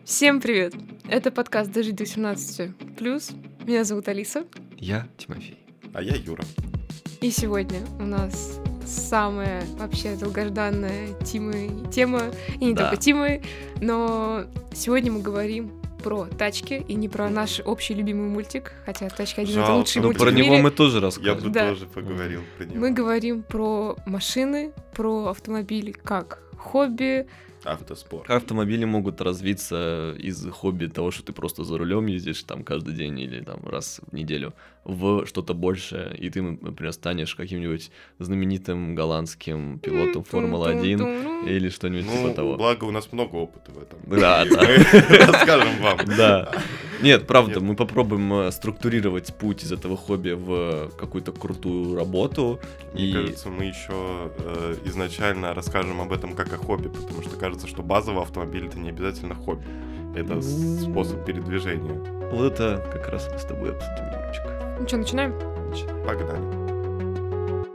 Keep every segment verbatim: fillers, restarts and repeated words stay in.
Всем привет! Это подкаст «Дожить до восемнадцати плюс». Меня зовут Алиса. Я Тимофей. А я Юра. И сегодня у нас самая вообще долгожданная Тимы тема, и не Да. только Тимы, но сегодня мы говорим про тачки, и не про наш общий любимый мультик, хотя «Тачки один» — это Жалко. лучший Ну, мультик про в него мире. мы тоже Я бы расскажем. Да. тоже поговорил про него. Мы говорим про машины, про автомобили как хобби. Автоспорт. Автомобили могут развиться из хобби того, что ты просто за рулем ездишь там каждый день или там раз в неделю, в что-то большее, и ты, например, станешь каким-нибудь знаменитым голландским пилотом Формулы один Тун-тун-тун. или что-нибудь Ну, типа того. благо у нас много опыта в этом. Да, И да. мы расскажем вам. Да. Нет, правда, Нет. мы попробуем э, структурировать путь из этого хобби в какую-то крутую работу. Мне И кажется, мы еще э, изначально расскажем об этом как о хобби, потому что кажется, что базовый автомобиль — это не обязательно хобби. Это с- способ передвижения. вот это как раз мы с тобой обсудим немножечко. Ну что, начинаем? Погнали.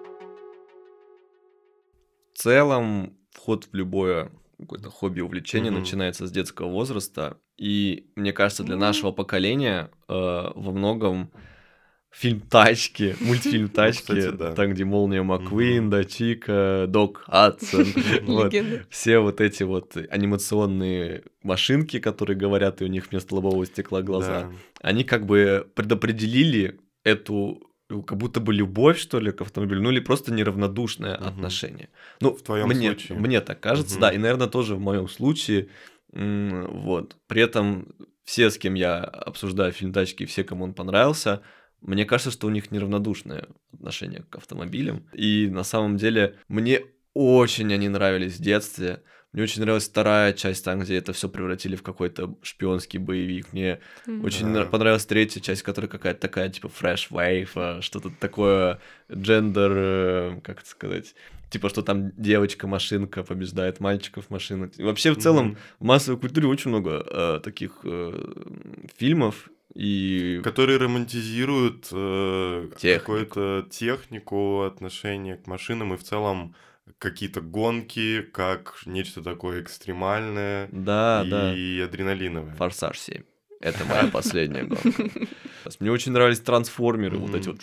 В целом, вход в любое какое-то хобби, увлечение Мгм. начинается с детского возраста. И мне кажется, для нашего поколения э, во многом фильм «Тачки», мультфильм «Тачки», кстати, да. там, где Молния Маккуин, Мгм. да, Чика, Док Хадсон, вот. Легенда. Все вот эти вот анимационные машинки, которые говорят, и у них вместо лобового стекла глаза, Да. они как бы предопределили эту ну, как будто бы любовь, что ли, к автомобилю, ну или просто неравнодушное Мгм. отношение. Ну, В твоем мне, случае. мне так кажется, Мгм. да, и, наверное, тоже в моем случае. М, Вот. При этом все, с кем я обсуждаю фильм «Тачки», все, кому он понравился, мне кажется, что у них неравнодушное отношение к автомобилям. И на самом деле мне очень они нравились в детстве. Мне очень нравилась вторая часть, там, где это все превратили в какой-то шпионский боевик. Мне Мгм. очень Да. нра- понравилась третья часть, которая какая-то такая, типа, fresh wave, а, что-то такое, джендер, э, как это сказать, типа, что там девочка-машинка побеждает мальчиков-машинок. И вообще, в целом, Мгм. в массовой культуре очень много э, таких э, фильмов, и Которые романтизируют э, Технику. какую-то технику, отношение к машинам и в целом какие-то гонки, как нечто такое экстремальное да, да, и адреналиновое. «Форсаж семь». Это моя последняя гонка. Мне очень нравились трансформеры, вот эти вот,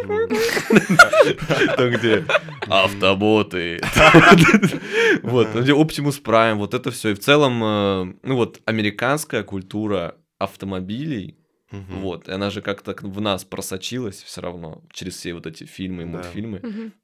там, где автоботы. Вот, ну, где Optimus Prime, вот это все. И в целом, э, ну вот, американская культура автомобилей, Мгм. вот, и она же как-то в нас просочилась все равно через все вот эти фильмы и Да. мультфильмы. Мгм.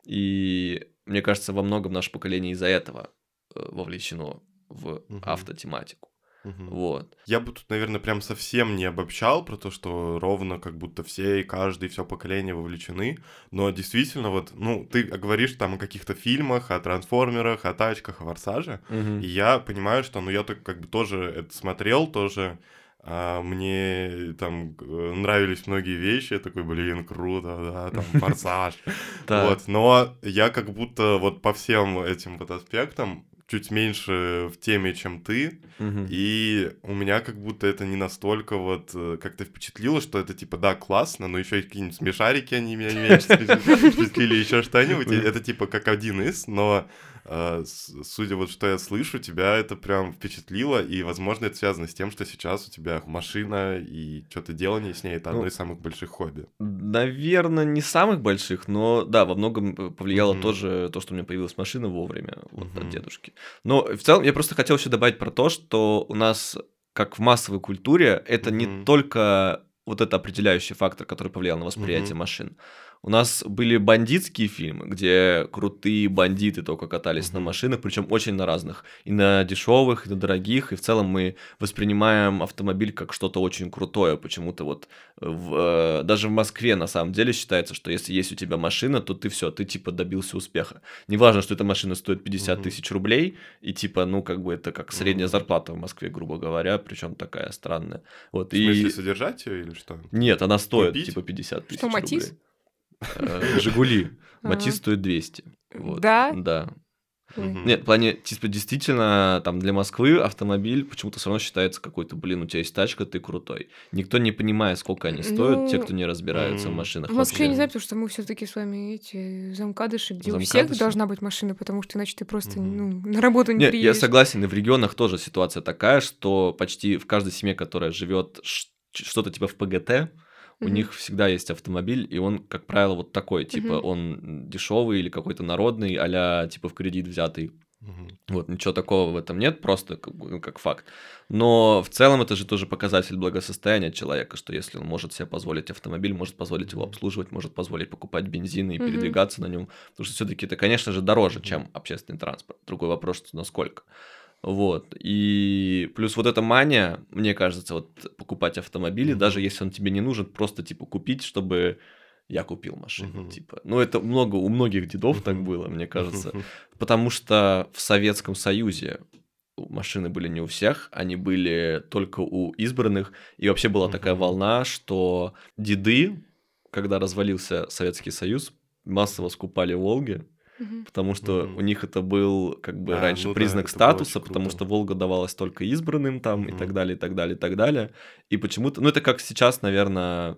И мне кажется, во многом наше поколение из-за этого э, вовлечено в Мгм. автотематику. Мгм. Вот. Я бы тут, наверное, прям совсем не обобщал про то, что ровно как будто все и каждый, все поколение вовлечены, но действительно вот, ну, ты говоришь там о каких-то фильмах, о трансформерах, о тачках, о форсаже, Мгм. и я понимаю, что, ну, я так как бы тоже это смотрел, тоже а, мне там э, нравились многие вещи, я такой, блин, круто, да, там, форсаж, Так. вот, но я как будто вот по всем этим вот аспектам чуть меньше в теме, чем ты, Мгм. и у меня как будто это не настолько вот э, как-то впечатлило, что это типа, да, классно, но еще и какие-нибудь смешарики они меня не меньше впечатлили, еще что-нибудь. И это типа как один из, но э, с- судя вот, что я слышу, тебя это прям впечатлило, и, возможно, это связано с тем, что сейчас у тебя машина и что-то делание с ней — это одно Ну, из самых больших хобби. Наверное, не самых больших, но да, во многом п- повлияло Мгм. тоже то, что у меня появилась машина вовремя вот, от Мгм. дедушки. Но в целом я просто хотел еще добавить про то, что у нас, как в массовой культуре, это не Мгм. только вот это определяющий фактор, который повлиял на восприятие Мгм. машин. У нас были бандитские фильмы, где крутые бандиты только катались на Мгм. машинах, причем очень на разных. И на дешевых, и на дорогих. И в целом мы воспринимаем автомобиль как что-то очень крутое. Почему-то вот в, э, даже в Москве на самом деле считается, что если есть у тебя машина, то ты все, ты типа добился успеха. Неважно, что эта машина стоит пятьдесят Мгм. тысяч рублей, и типа, ну, как бы это как средняя Мгм. зарплата в Москве, грубо говоря, причем такая странная. Вот, В смысле, и... содержать ее или что? Нет, она стоит Купить? типа пятьдесят тысяч Что, Матис? рублей. Э, Жигули. А. Матис стоит двести. Вот, Да? да. Мгм. Нет, в плане, типа, действительно, там, для Москвы автомобиль почему-то все равно считается какой-то, блин, у тебя есть тачка, ты крутой. Никто не понимает, сколько они стоят, те, Ну, кто не разбирается в м, машинах в Москве не вообще. знаю, потому что мы все-таки с вами эти замкадыши, где у всех Замкадыши? должна быть машина, потому что иначе ты просто Мгм. ну, на работу не Не, я приедешь. согласен, и в регионах тоже ситуация такая, что почти в каждой семье, которая живет что-то типа в ПГТ, у Мгм. них всегда есть автомобиль, и он, как правило, вот такой, типа, Мгм. он дешевый или какой-то народный, а-ля, типа, в кредит взятый. Мгм. Вот, ничего такого в этом нет, просто как, бы, ну, как факт. Но в целом это же тоже показатель благосостояния человека, что если он может себе позволить автомобиль, может позволить его Мгм. обслуживать, может позволить покупать бензин и Мгм. передвигаться на нем, потому что все-таки это, конечно же, дороже, чем общественный транспорт. Другой вопрос, что насколько. Вот. И плюс вот эта мания, мне кажется, вот покупать автомобили, Мгм. даже если он тебе не нужен, просто типа купить, чтобы я купил машину, Мгм. типа. Ну, это много, у многих дедов так Мгм. было, мне кажется. Мгм. Потому что в Советском Союзе машины были не у всех, они были только у избранных. И вообще была такая Мгм. волна, что деды, когда развалился Советский Союз, массово скупали «Волги», Мгм. потому что Мгм. у них это был как бы А, раньше ну да, признак это было статуса, очень потому круто. что «Волга» давалась только избранным там и Мгм. так далее, и так далее, и так далее. И почему-то, ну это как сейчас, наверное,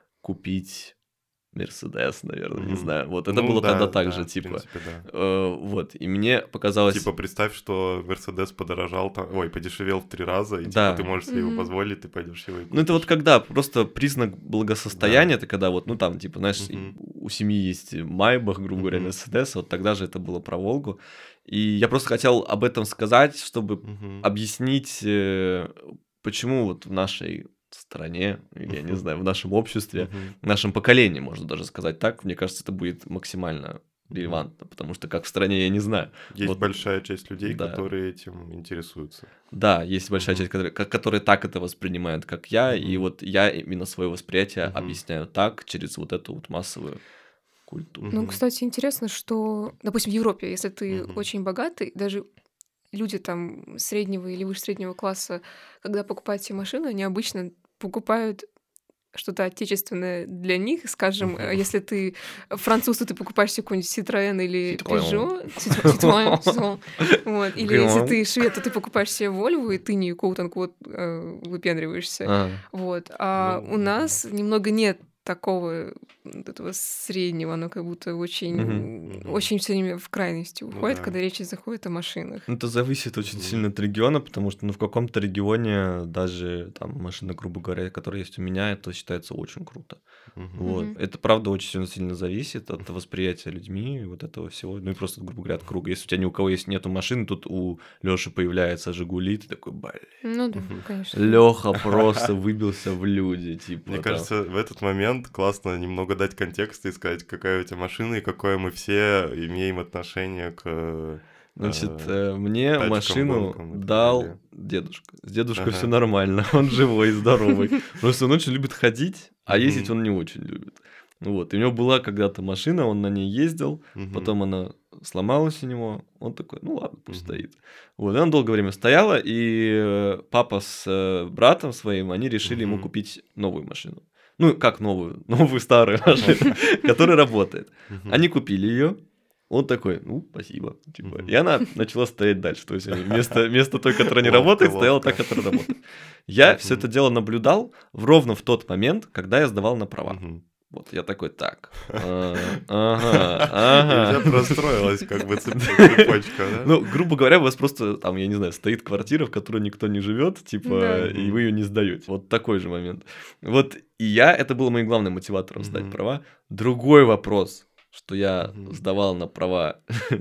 купить Мерседес, наверное, не Мгм. знаю. Вот это Ну было тогда да, так да, же, в типа. принципе, да. э, вот, и мне показалось... Типа, представь, что Мерседес подорожал там, ой, подешевел в три раза, и типа Да. ты можешь себе его Мгм. позволить, ты пойдешь его и Ну, это вот купишь. когда просто признак благосостояния, это когда вот, ну, там, типа, знаешь, и Мгм. у семьи есть Майбах, грубо говоря, Мгм. Мерседес, вот тогда же это было про Волгу. И я просто хотел об этом сказать, чтобы Мгм. объяснить, э, почему вот в нашей стране, или, я не Мгм. знаю, в нашем обществе, Мгм. в нашем поколении, можно даже сказать так, мне кажется, это будет максимально Мгм. релевантно, потому что как в стране, я не знаю. Есть Вот, большая часть людей, да. которые этим интересуются. Да, есть большая Мгм. часть, которые, ко- которые так это воспринимают, как я, и Мгм. вот я именно свое восприятие Мгм. объясняю так, через вот эту вот массовую культуру. Ну, Мгм. кстати, интересно, что, допустим, в Европе, если ты Мгм. очень богатый, даже люди там среднего или выше среднего класса, когда покупают себе машину, они обычно покупают что-то отечественное для них, скажем, э, Мгм. если ты француз, то ты покупаешь себе какой-нибудь Citroёn или Citroёn. Peugeot, Cit- Citroёn, Citroёn. Вот. Или если Citroёn. ты швед, то ты покупаешь себе Volvo, и ты не quote-unquote э, выпендриваешься. А, Вот. А Ну, у мгм. нас немного нет такого вот этого среднего, оно как будто мгм. очень, Мгм. очень все время в крайности Ну уходит, да. когда речь заходит о машинах. Ну, это зависит очень Мгм. сильно от региона, потому что ну, в каком-то регионе даже там машина, грубо говоря, которая есть у меня, это считается очень круто. Мгм. Вот. Мгм. Это правда очень сильно, сильно зависит от восприятия людьми, вот этого всего. Ну и просто, грубо говоря, от круга. Если у тебя ни у кого есть нету машины, тут у Лёши появляется Жигули, ты такой, блин. Ну да, Мгм. конечно. Лёха просто выбился в люди, типа. Мне там. кажется, в этот момент классно немного дать контекст и сказать, какая у тебя машина и какое мы все имеем отношение к э, Значит, э, э, мне тачкам, машину гонкам и так дал далее. дедушка. С дедушкой все Ага. нормально, он живой и здоровый. Просто он очень любит ходить, а ездить Мгм. он не очень любит. Вот. И у него была когда-то машина, он на ней ездил, Мгм. потом она сломалась у него, он такой, ну ладно, пусть Мгм. стоит. Вот, и она долгое время стояла, и э, папа с э, братом своим, они решили ему Мгм. купить новую машину. Ну, как новую? Новую старую машину, которая работает. Мгм. Они купили ее. Он такой, ну, спасибо. Типа. Мгм. И она начала стоять дальше. То есть они вместо, вместо той, которая не Ловко, работает, стояла та, ловко. которая работает. Я все Мгм. это дело наблюдал в- ровно в тот момент, когда я сдавал на права. Мгм. Вот я такой, так, а, ага, И у тебя ага. простроилась как бы цеп- цепочка, да? Ну, грубо говоря, у вас просто там, я не знаю, стоит квартира, в которой никто не живет, типа, Да. и вы ее не сдаете. Вот такой же момент. Вот и я, это было моим главным мотиватором сдать Мгм. права. Другой вопрос, что я Мгм. сдавал на права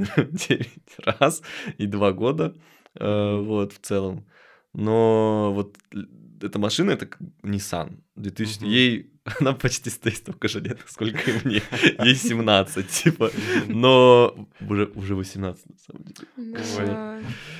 девять раз и два года, э, Мгм. вот, в целом. Но вот л- эта машина, это как Nissan. две тысячи Мгм. Ей, она почти стоит столько же лет, сколько и мне. Ей семнадцать, типа. Мгм. Но уже, уже восемнадцать, на самом деле. Да.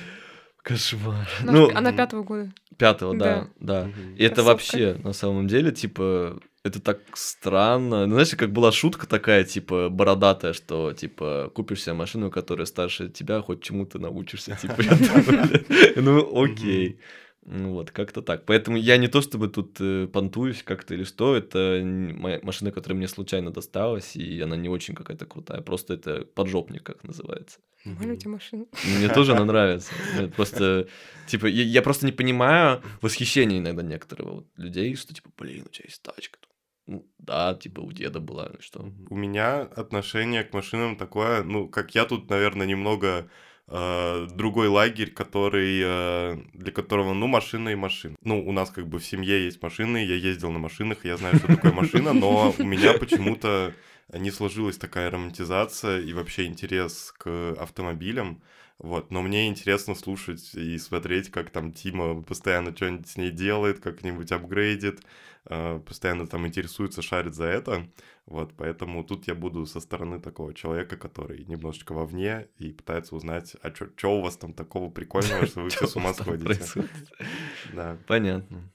Кошмар. Она, Ну, ж- она Мгм. пятого года. пятого, да, Да. да. Мгм. И это Кроссовка. вообще, на самом деле, типа, это так странно. Ну, знаешь, как была шутка такая, типа, бородатая, что, типа, купишь себе машину, которая старше тебя, хоть чему-то научишься, типа. я думаю, Ну, окей. Ну вот, как-то так. Поэтому я не то чтобы тут э, понтуюсь как-то или что, это н- моя машина, которая мне случайно досталась, и она не очень какая-то крутая, просто это поджопник, как называется. Нормально у тебя машина. Мне тоже она нравится. Это просто, типа, я, я просто не понимаю восхищения иногда некоторых вот людей, что, типа, блин, у тебя есть тачка. Ну, да, типа, у деда была, ну что. У меня отношение к машинам такое, ну, как я тут, наверное, немного э, другой лагерь, который, э, для которого, ну, машина и машина. Ну, у нас как бы в семье есть машины, я ездил на машинах, я знаю, что такое машина, но у меня почему-то не сложилась такая романтизация и вообще интерес к автомобилям. Вот, но мне интересно слушать и смотреть, как там Тима постоянно что-нибудь с ней делает, как-нибудь апгрейдит, э, постоянно там интересуется, шарит за это. Вот, поэтому тут я буду со стороны такого человека, который немножечко вовне и пытается узнать, а что у вас там такого прикольного, что вы все с ума сходите. Да. Понятно.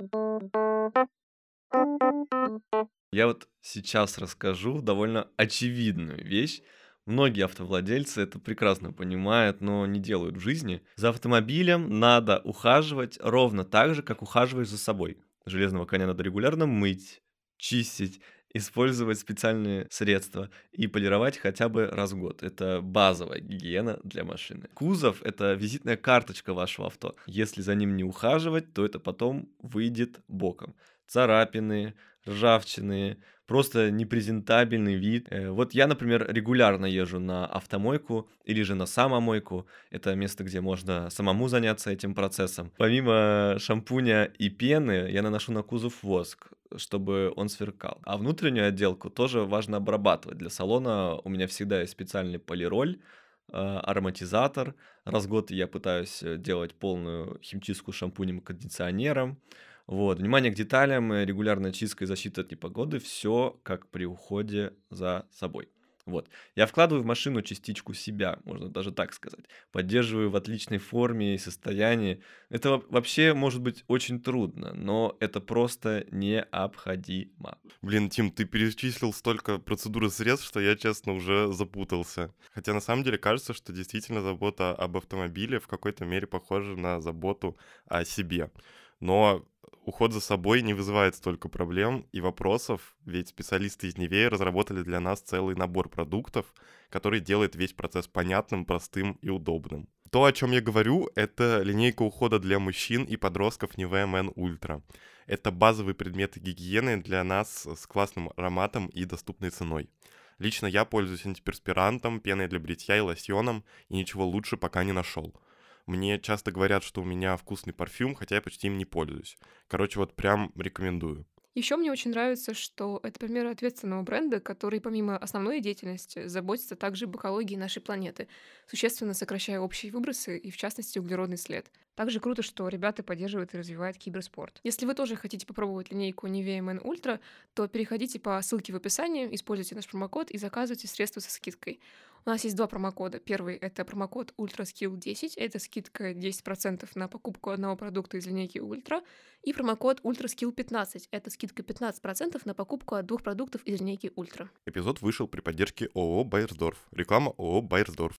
Я вот сейчас расскажу довольно очевидную вещь. Многие автовладельцы это прекрасно понимают, но не делают в жизни. За автомобилем надо ухаживать ровно так же, как ухаживаешь за собой. Железного коня надо регулярно мыть, чистить, использовать специальные средства и полировать хотя бы раз в год. Это базовая гигиена для машины. Кузов — это визитная карточка вашего авто. Если за ним не ухаживать, то это потом выйдет боком. Царапины, ржавчины, просто непрезентабельный вид. Э, Вот я, например, регулярно езжу на автомойку или же на самомойку. Это место, где можно самому заняться этим процессом. Помимо шампуня и пены, я наношу на кузов воск, чтобы он сверкал. А внутреннюю отделку тоже важно обрабатывать. Для салона у меня всегда есть специальный полироль, э, ароматизатор. Раз в год я пытаюсь э, делать полную химчистку шампунем и кондиционером. Вот. Внимание к деталям, э, регулярная чистка и защита от непогоды, все как при уходе за собой. Вот. Я вкладываю в машину частичку себя, можно даже так сказать. Поддерживаю в отличной форме и состоянии. Это во- вообще может быть очень трудно, но это просто необходимо. Блин, Тим, ты перечислил столько процедур и средств, что я, честно, уже запутался. Хотя на самом деле кажется, что действительно забота об автомобиле в какой-то мере похожа на заботу о себе. Но уход за собой не вызывает столько проблем и вопросов, ведь специалисты из Nivea разработали для нас целый набор продуктов, который делает весь процесс понятным, простым и удобным. То, о чем я говорю, это линейка ухода для мужчин и подростков Nivea Men Ultra. Это базовые предметы гигиены для нас с классным ароматом и доступной ценой. Лично я пользуюсь антиперспирантом, пеной для бритья и лосьоном, и ничего лучше пока не нашел. Мне часто говорят, что у меня вкусный парфюм, хотя я почти им не пользуюсь. Короче, вот прям рекомендую. Еще мне очень нравится, что это пример ответственного бренда, который помимо основной деятельности заботится также об экологии нашей планеты, существенно сокращая общие выбросы и, в частности, углеродный след. Также круто, что ребята поддерживают и развивают киберспорт. Если вы тоже хотите попробовать линейку Nivea Men Ultra, то переходите по ссылке в описании, используйте наш промокод и заказывайте средства со скидкой. У нас есть два промокода. Первый — это промокод UltraSkill десять. Это скидка десять процентов на покупку одного продукта из линейки Ultra. И промокод UltraSkill пятнадцать. Это скидка пятнадцать процентов на покупку от двух продуктов из линейки Ultra. Эпизод вышел при поддержке ООО «Байерсдорф». Реклама ООО «Байерсдорф».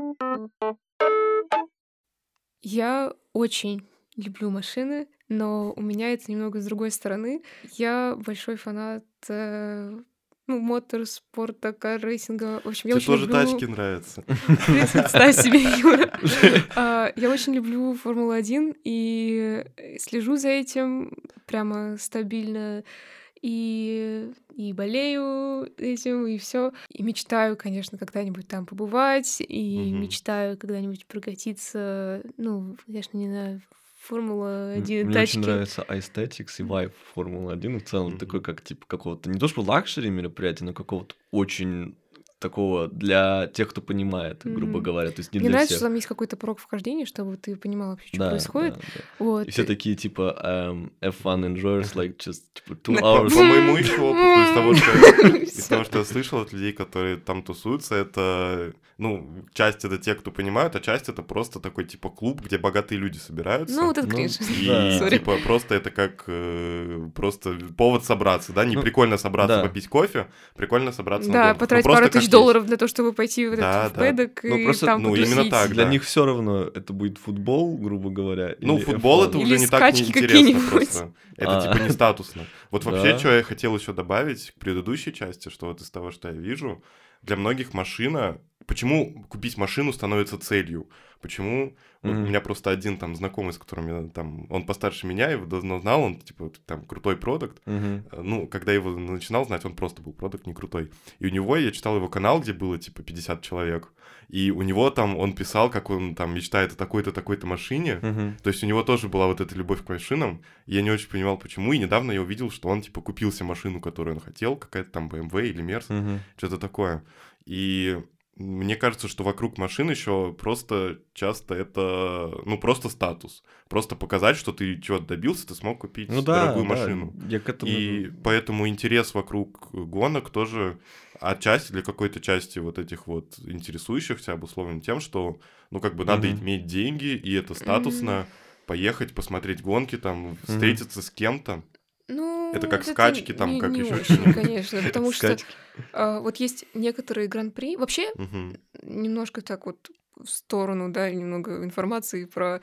Я очень люблю машины, но у меня это немного с другой стороны. Я большой фанат э, ну, моторспорта, кар-рейсинга. В общем, я Тебе очень тоже люблю... тачки нравятся. Представь себе, Юра. А, Я очень люблю Формулу один и слежу за этим прямо стабильно. И, и болею этим, и все. И мечтаю, конечно, когда-нибудь там побывать, и Мгм. мечтаю когда-нибудь прокатиться, ну, конечно, не на Формула М, один Мне очень тачке. нравится aesthetics и vibe Формулы один в целом, Мгм. такой как типа какого-то, не то что лакшери мероприятия, но какого-то очень такого для тех, кто понимает, грубо Мгм. говоря, то есть не Мне для нравится, что всех. там есть какой-то порог вхождения, чтобы ты понимала вообще, что Да, происходит. да, да. Вот. И все такие типа эм, эф ван enjoyers, like just типа two На- По, hours. по моему еще опыту, из того, что, из того, что я слышал от людей, которые там тусуются, это, ну, часть это те, кто понимают, а часть это просто такой типа клуб, где богатые люди собираются. Ну, вот это Ну, кринж. И да. Сори. типа просто это как э, просто повод собраться, да, не Ну, прикольно собраться да. попить кофе, прикольно собраться на Да, гонку. Ну, потратить просто пару как тысяч тысяч долларов для того, чтобы пойти в этот Да, в да. пэддок Ну, и просто, там ну, именно потусить. так, Для да. них все равно это будет футбол, грубо говоря. Ну, или футбол эф один. это уже Или не так скачки неинтересно какие-нибудь. просто. Это А. типа не статусно. Вот вообще, Да. что я хотел еще добавить к предыдущей части, что вот из того, что я вижу, для многих машина... Почему купить машину становится целью? Почему... Вот Мгм. у меня просто один там знакомый, с которым я там... Он постарше меня, я его давно знал, он типа там крутой продукт. Мгм. Ну, когда я его начинал знать, он просто был продукт не крутой. И у него, я читал его канал, где было типа пятьдесят человек, и у него там, он писал, как он там мечтает о такой-то, такой-то машине. Мгм. То есть у него тоже была вот эта любовь к машинам, и я не очень понимал, почему, и недавно я увидел, что он, типа, купил себе машину, которую он хотел, какая-то там бэ эм вэ или Мерс, Мгм. что-то такое. И мне кажется, что вокруг машин еще просто часто это, ну, просто статус. Просто показать, что ты чего-то добился, ты смог купить Ну да, дорогую да, машину. я к этому... И поэтому интерес вокруг гонок тоже отчасти для какой-то части вот этих вот интересующихся обусловлен тем, что, ну, как бы надо Мгм. иметь деньги, и это статусно, поехать, посмотреть гонки, там, встретиться с кем-то. Ну, Это как вот скачки, там, не, как не ещё очень, что-нибудь. конечно, потому что Скачки. а, вот есть некоторые гран-при. Вообще, Мгм. немножко так вот в сторону, да, немного информации про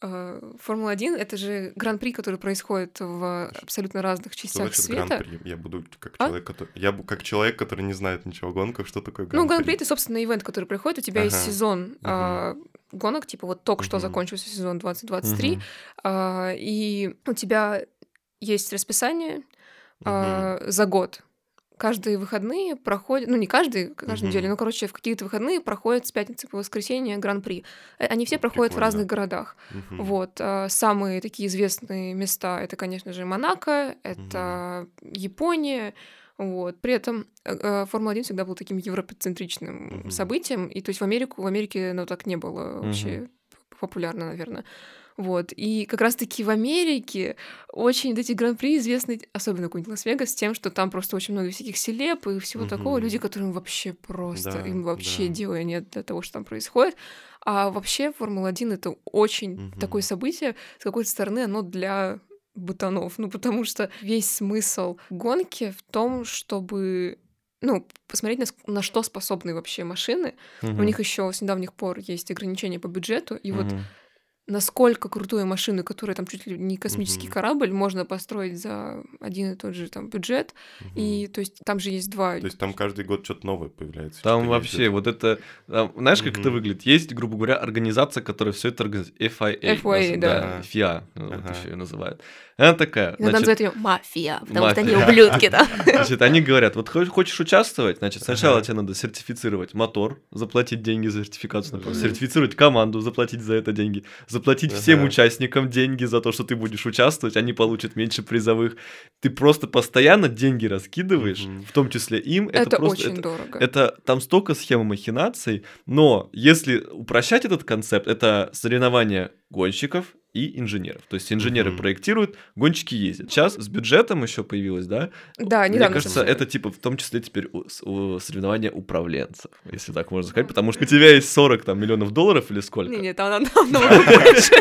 а, Формулу один. Это же гран-при, который происходит в абсолютно разных Что частях значит света. гран-при? Я буду как А? человек, который... Я бу- как человек, который не знает ничего о гонках, что такое Ну, гран-при? гран-при — это, собственно, ивент, который происходит. У тебя есть Ага. сезон а, гонок, типа вот только что Мгм. закончился сезон двадцать двадцать три, Мгм. а, и у тебя есть расписание Мгм. а, за год. Каждые выходные проходят, ну не каждый, каждую неделю, Мгм. но, короче, в какие-то выходные проходят с пятницы по воскресенье гран-при. Э, Они все проходят в Прикольно. разных городах. Мгм. Вот. а, Самые такие известные места — это, конечно же, Монако, это Япония. Вот. При этом э, э, Формула один всегда был таким европоцентричным Мгм. событием, и то есть в Америку, в Америке, ну, так не было Мгм. вообще п- популярно, наверное. Вот. И как раз-таки в Америке очень вот эти гран-при известны, особенно какой-нибудь Лас-Вегас, тем, что там просто очень много всяких селеб и всего такого. Мгм. Люди, которым вообще просто, Да, им вообще да. дела нет до того, что там происходит. А вообще Формула один — это очень Мгм. такое событие, с какой-то стороны оно для ботанов. Ну, потому что весь смысл гонки в том, чтобы, ну, посмотреть, на, ск- на что способны вообще машины. У Мгм. них еще с недавних пор есть ограничения по бюджету, и вот Мгм. насколько крутую машину, которая там чуть ли не космический Мгм. корабль, можно построить за один и тот же там бюджет. Мгм. И то есть там же есть два. То есть там каждый год что-то новое появляется. Там что-то вообще ездит. вот это... там, знаешь, как это Мгм. выглядит? Есть, грубо говоря, организация, которая все это организует. эф ай эй. эф эй эй, наз- да. эф ай эй, вот Ага. еще ее называют. Она такая, Иногда значит, называют ее мафия, потому что они мафия. ублюдки, да. Значит, они говорят, вот хо- хочешь участвовать, значит, сначала Ага. тебе надо сертифицировать мотор, заплатить деньги за сертификацию, например, Мгм. сертифицировать команду, заплатить за это деньги, заплатить всем Ага. участникам деньги за то, что ты будешь участвовать, они получат меньше призовых. Ты просто постоянно деньги раскидываешь, Мгм. в том числе им. Это, Это просто... очень это- дорого. это там столько схем и махинаций, но если упрощать этот концепт, это соревнования гонщиков и инженеров. То есть инженеры Мгм. проектируют, гонщики ездят. Сейчас с бюджетом еще появилось, да? Да, Мне недавно кажется, совсем. это типа в том числе теперь у- с- у соревнования управленцев, если так можно сказать, потому что у тебя есть сорок там, миллионов долларов или сколько? Не-не, там намного больше.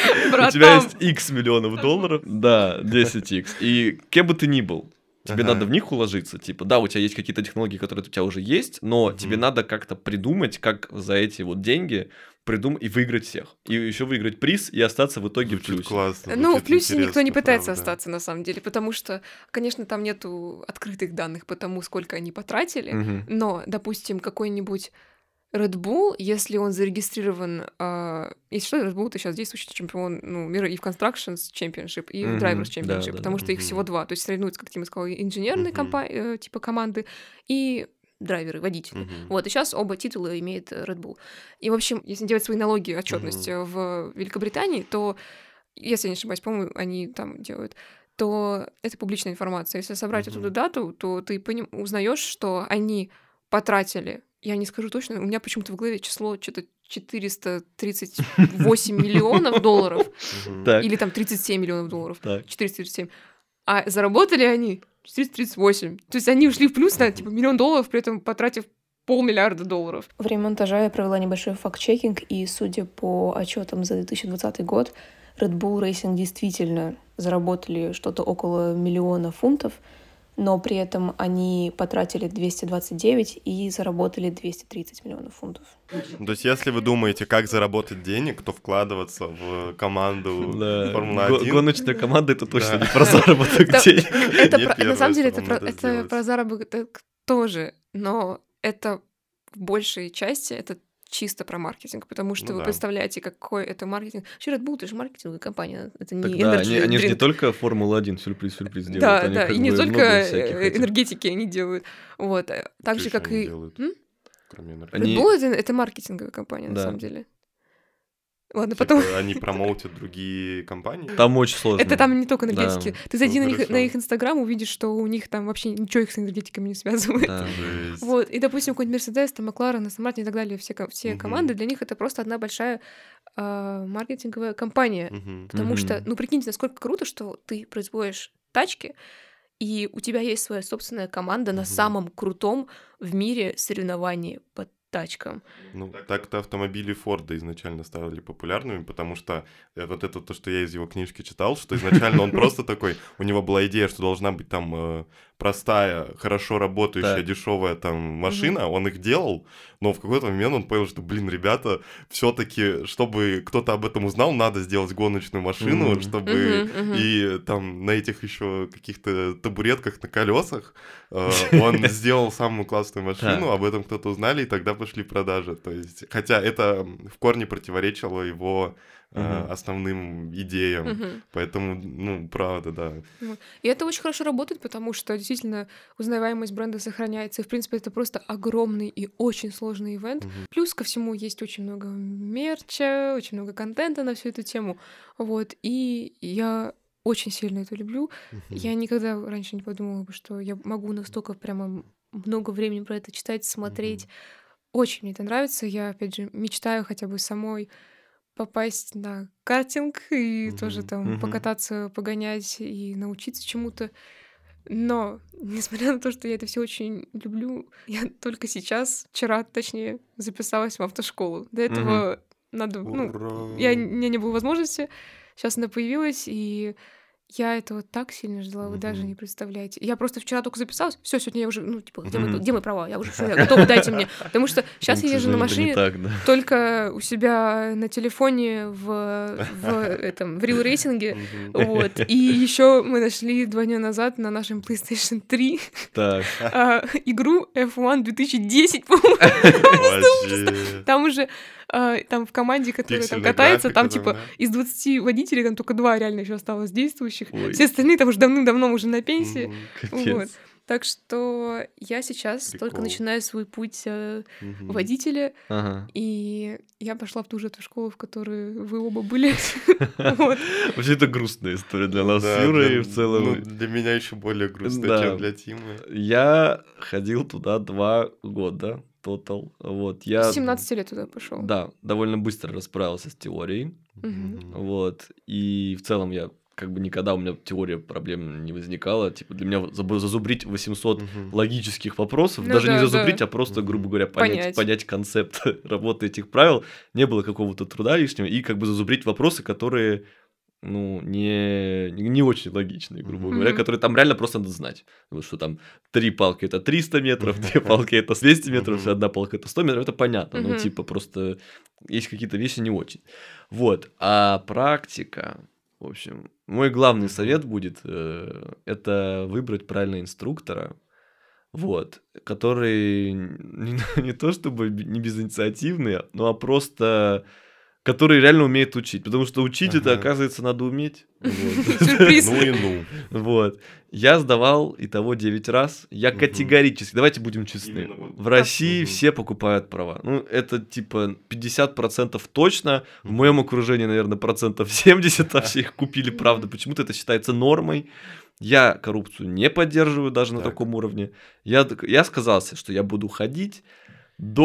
У тебя есть X миллионов долларов, да, десять икс, и кем бы ты ни был, тебе Ага. надо в них уложиться, типа, да, у тебя есть какие-то технологии, которые у тебя уже есть, но Мгм. тебе надо как-то придумать, как за эти вот деньги придумать и выиграть всех, и еще выиграть приз и остаться в итоге в Звучит плюсе. классно, Ну, в звучит плюсе никто не интересно, пытается правда. остаться, на самом деле, потому что, конечно, там нету открытых данных по тому, сколько они потратили, Мгм. но, допустим, какой-нибудь Red Bull, если он зарегистрирован, а, если что, Red Bull — это сейчас действующий чемпион, ну, мира и в Constructions Championship, и в Мгм. Drivers Да, Championship, да, потому да. что их Мгм. всего два. То есть соревнуются, как Тима сказал, инженерные Мгм. компа- э, типа команды и драйверы, водители. Мгм. Вот, и сейчас оба титула имеет э, Red Bull. И, в общем, если делать свои налоги, отчетность Мгм. э, в Великобритании, то, если я не ошибаюсь, по-моему, они там делают, то это публичная информация. Если собрать Мгм. оттуда дату, то ты поним- узнаешь, что они потратили, я не скажу точно, у меня почему-то в голове число что-то четыреста тридцать восемь миллионов долларов, Мгм. Так, или там тридцать семь миллионов долларов, так. четыреста тридцать семь. А заработали они четыреста тридцать восемь. То есть они ушли в плюс на Мгм. типа миллион долларов, при этом потратив полмиллиарда долларов. Во время монтажа я провела небольшой факт-чекинг, и судя по отчетам за две тысячи двадцатый год, Red Bull Racing действительно заработали что-то около миллиона фунтов но при этом они потратили двести двадцать девять и заработали двести тридцать миллионов фунтов. То есть, если вы думаете, как заработать денег, то вкладываться в команду Да. Формула Го- один. Гоночная команда — это точно Да. не про заработок Это- денег. Это Не про- первое, на самом деле что это вам про, надо это сделать. про заработок тоже, но это в большей части это чисто про маркетинг, потому что Ну вы да. представляете, какой это маркетинг. Вообще Red Bull — это же маркетинговая компания, это не Так да, они, energy они же не drink. только Формула-один сюрприз-сюрприз делают, Да, они да, как и не бы только много всяких э, этих. энергетики они делают. Вот. э, Так Что же, ещё как они и... делают, М? кроме энергии? Они- Red Bull — это, это маркетинговая компания, на Да. самом деле. Ладно, Типа, потом... они промоутят другие компании? Там очень сложно. Это там не только Да. энергетики. Ты зайди Ну, на, их, хорошо. на их инстаграм, увидишь, что у них там вообще ничего их с энергетиками не связывает. Да. Жесть. Вот, и, допустим, какой-нибудь Мерседес, там, Макларен, Астон Мартин и так далее, все, ко- все Мгм. команды, для них это просто одна большая а, маркетинговая компания. Мгм. Потому что, Мгм. ну, прикиньте, насколько круто, что ты производишь тачки, и у тебя есть своя собственная команда на Мгм. самом крутом в мире соревновании по тачкам. Ну, так-то автомобили Форда изначально стали популярными, потому что э, вот это то, что я из его книжки читал, что изначально он просто такой, у него была идея, что должна быть там э, простая, хорошо работающая, Так. дешевая там машина, он их делал, но в какой-то момент он понял, что, блин, ребята, все-таки, чтобы кто-то об этом узнал, надо сделать гоночную машину, Мгм. чтобы Мгм, мгм. и там на этих еще каких-то табуретках на колесах э, он сделал самую классную машину, Так. об этом кто-то узнали, и тогда пошли продажи. То есть, хотя это в корне противоречило его э, Мгм. основным идеям. Мгм. Поэтому, ну, правда, да. И это очень хорошо работает, потому что действительно узнаваемость бренда сохраняется. И, в принципе, это просто огромный и очень сложный ивент. Мгм. Плюс ко всему есть очень много мерча, очень много контента на всю эту тему. Вот. И я очень сильно это люблю. Мгм. Я никогда раньше не подумала бы, что я могу настолько прямо много времени про это читать, смотреть. Очень мне это нравится. Я, опять же, мечтаю хотя бы самой попасть на картинг и Мгм. тоже там Мгм. покататься, погонять и научиться чему-то. Но, несмотря на то, что я это все очень люблю, я только сейчас, вчера, точнее, записалась в автошколу. До этого надо, ну, Ура! я, у меня не было возможности, сейчас она появилась, и я этого так сильно ждала, вы даже Мгм. не представляете. Я просто вчера только записалась, все, сегодня я уже, ну, типа, где, мои, Мгм. где мои права? Я уже все, я готова, дайте мне. Потому что сейчас Ну, я к езжу на сожалению, это не машине так, да. только у себя на телефоне в, в этом в Real Racing. Мгм. Вот. И еще мы нашли два дня назад на нашем PlayStation три Так. а, игру эф один две тысячи десять, по-моему. Вообще. Там уже а, там в команде, которая там Пиксельная катается, там графика, типа да. из двадцати водителей там только два реально еще осталось действующих. Ой. Все остальные там уже давным-давно уже на пенсии. Мгм. Вот. Капец. Так что я сейчас только Прикол. начинаю свой путь э, Мгм. водителя, Ага. и я пошла в ту же эту школу, в которой вы оба были. Вот. Вообще, это грустная история для нас Да, с Юрой для- в целом. ну, для меня еще более грустно, Да. чем для Тимы. Я ходил туда два года, тотал. Вот, я... С семнадцати лет туда пошел. Да, довольно быстро расправился с теорией. Мгм. Вот. И в целом я как бы никогда у меня теория проблем не возникала. Типа для меня заб- зазубрить восемьсот Мгм. логических вопросов, Ну даже не да, зазубрить, да. а просто, Мгм. грубо говоря, понять, Понять. понять концепт работы этих правил. Не было какого-то труда лишнего. И как бы зазубрить вопросы, которые, ну, не, не очень логичные, грубо Мгм. говоря, Мгм. которые там реально просто надо знать. Вот что там три палки — это триста метров, две палки — это двести метров, Мгм. одна палка — это сто метров, это понятно. Ну, Мгм. типа, просто есть какие-то вещи не очень. Вот. А практика, в общем, мой главный Мгм. совет будет, э, это выбрать правильного инструктора, вот, который не, не то чтобы б- не безинициативный, ну, а просто который реально умеет учить. Потому что учить это, Ага. оказывается, надо уметь. Вот. Сюрприз. Ну и ну. Вот. Я сдавал итого девять раз. Я Мгм. категорически, давайте будем честны, Именно вот в России Мгм. все покупают права. Ну, это типа пятьдесят процентов точно. В Мгм. моем окружении, наверное, процентов семьдесят вообще их купили, правда. Мгм. Почему-то это считается нормой. Я коррупцию не поддерживаю даже на Так. таком уровне. Я, д- я сказался, что я буду ходить до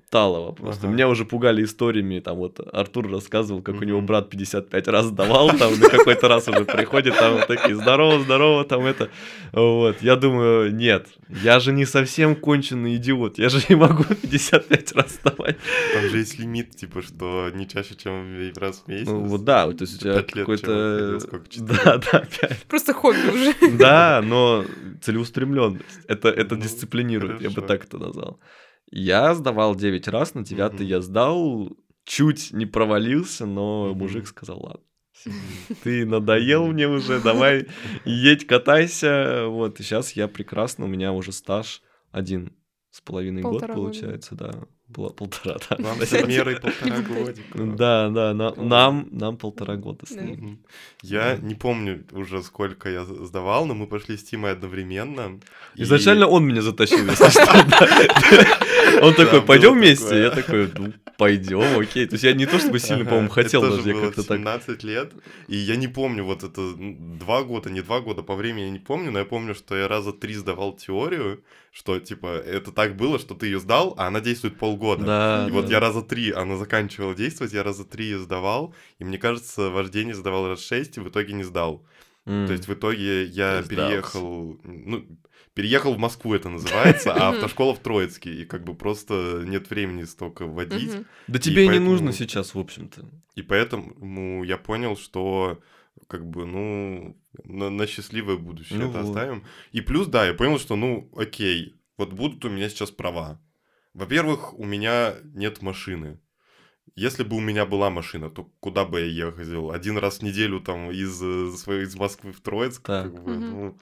талого просто. Ага. Меня уже пугали историями, там вот Артур рассказывал, как у него Мгм. брат пятьдесят пять раз сдавал, там на какой-то раз уже приходит, там вот такие, здорово, здорово, там это. Вот, я думаю, нет, я же не совсем конченый идиот, я же не могу пятьдесят пять раз сдавать. Там же есть лимит, типа, что не чаще, чем раз в месяц. Ну вот да, вот, то есть у тебя Пять лет чего какой-то... ходил, сколько, четыре? Да, да, пять. Просто хобби уже. Да, но целеустремленность. Это, это Ну, дисциплинирует, я бы хорошо. так это назвал. Я сдавал девять раз, на девятый Мгм. я сдал, чуть не провалился, но Мгм. мужик сказал, ладно, всё, ты надоел мне уже, давай едь, катайся. Вот, и сейчас я прекрасно, у меня уже стаж один с половиной год Полтора года. получается, да, Пол- полтора, да. Вам с мерой полтора годика. Да, да, на- Класс. нам, нам полтора года с Да. ним. Мгм. Я не помню уже, сколько я сдавал, но мы пошли с Тимой одновременно. и- Изначально он меня затащил, если что. да. Он такой, Да, пойдем было вместе? такое. Я такой, ну, пойдем, окей. То есть я не то чтобы сильно, Ага, по-моему, это хотел тоже даже, я было как-то так... семнадцать лет, и я не помню, вот это м, два года, не два года, по времени я не помню, но я помню, что я раза три сдавал теорию, что, типа, это так было, что ты ее сдал, а она действует полгода. Да, И вот да. я раза три, она заканчивала действовать, я раза три ее сдавал, и мне кажется, вождение сдавал раз шесть, и в итоге не сдал. М. То есть в итоге я Сдался. переехал, ну, переехал в Москву это называется, а автошкола в Троицкий, и как бы просто нет времени столько водить. Мгм. Да тебе и не поэтому- нужно сейчас, в общем-то. И поэтому я понял, что как бы, ну, на, на счастливое будущее Ну это вот. оставим. И плюс, да, я понял, что, ну, окей, вот будут у меня сейчас права. Во-первых, у меня нет машины. Если бы у меня была машина, то куда бы я ехал? Один раз в неделю там из, э, своей, из Москвы в Троицк? Так. Как бы, Мгм. ну,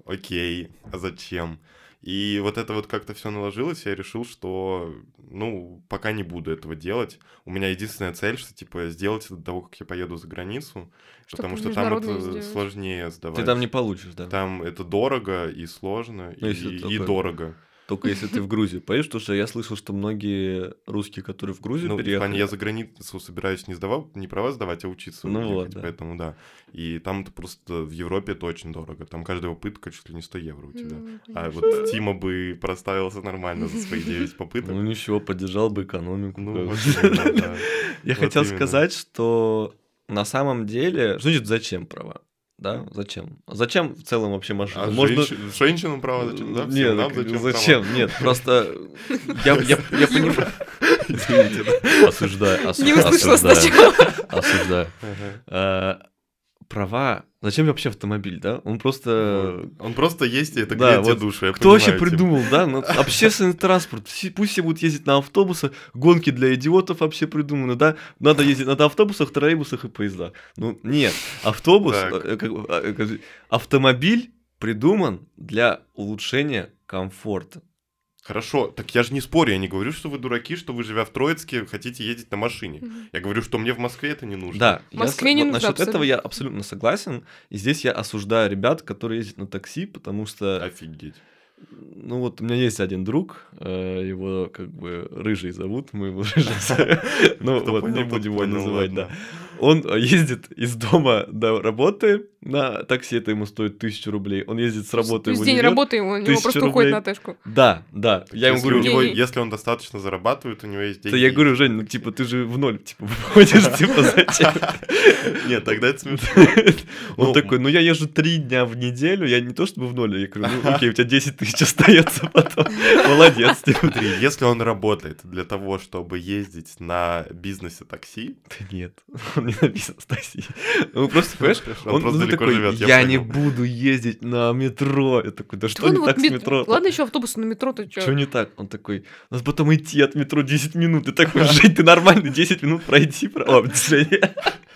окей, а зачем? И вот это вот как-то все наложилось, я решил, что, ну, пока не буду этого делать. У меня единственная цель, что, типа, сделать это до того, как я поеду за границу, Чтоб потому что там международные это сделать. сложнее сдавать. Ты там не получишь, да. Там это дорого и сложно, Ну, и, если и только- дорого. Только если ты в Грузию поедешь, потому что я слышал, что многие русские, которые в Грузию Ну, в переехали... плане, я за границу собираюсь не сдавать, не права сдавать, а учиться Ну уехать, вот, да. поэтому да. И там это просто в Европе это очень дорого. Там каждая попытка чуть ли не сто евро у тебя. Ну, А конечно. вот Тима бы проставился нормально за свои девять попыток. Ну ничего, поддержал бы экономику. Ну, как бы. вот именно, да. Я Вот хотел именно. сказать, что на самом деле... Что значит зачем права? Да, зачем? Зачем в целом вообще машина? А Можно... женщин- женщинам права зачем? Да, всем Нет, нам как- зачем права? зачем? Нет, просто я, я, я понимаю. Извините, да. Осуждаю, осу- Не услышала осуждаю, сначала. осуждаю. Ага. А, Права. Зачем вообще автомобиль, да? Он просто... Вот. Он просто есть, и это Да, греет тебе вот душу. я Кто вообще понимаю, Тим. придумал, да? Ну, общественный транспорт. Все- Пусть все будут ездить на автобусах. Гонки для идиотов вообще придуманы, да? Надо ездить на автобусах, троллейбусах и поездах. Ну, нет. Автобус, Так. э, как бы, э, как же, автомобиль придуман для улучшения комфорта. Хорошо, так я же не спорю, я не говорю, что вы дураки, что вы, живя в Троицке, хотите ездить на машине. Мгм. Я говорю, что мне в Москве это не нужно. Да, В Москве я, не вот нужно насчет этого абсолютно. я абсолютно согласен. И здесь я осуждаю ребят, которые ездят на такси, потому что, Офигеть. ну вот у меня есть один друг, э, его как бы Рыжий зовут, мы его Рыжий зовем. Ну Кто вот, понял, не тот будем его понял, называть, ладно. да. Он э, ездит из дома до работы на такси, это ему стоит тысячу рублей. Он ездит с То работы в есть день универ. работы, у него тысяча просто рублей. уходит на тэшку. Да, да. Я ему если, говорю, у него, Гений. если он достаточно зарабатывает, у него есть деньги. да я говорю, Жень, ну типа ты же в ноль, типа, выходишь, типа, зачем? Нет, тогда это смешно. Он Ну, такой, ну я езжу три дня в неделю, я не то чтобы в ноль, я говорю, ну окей, у тебя десять тысяч остается потом. Молодец, типа. Смотри, если он работает для того, чтобы ездить на бизнесе такси, Да нет, он не на бизнес-такси. Он просто, понимаешь, Он он просто ну, далеко такой, живет, я я не понял. буду ездить на метро. Я такой, да что Ну, не вот так с мет- метро? Ладно, еще автобус на метро, ты Что что? не так? Он такой, у нас потом идти от метро десять минут. И такой, Жень, ты нормально десять минут пройти. про- О, Женя.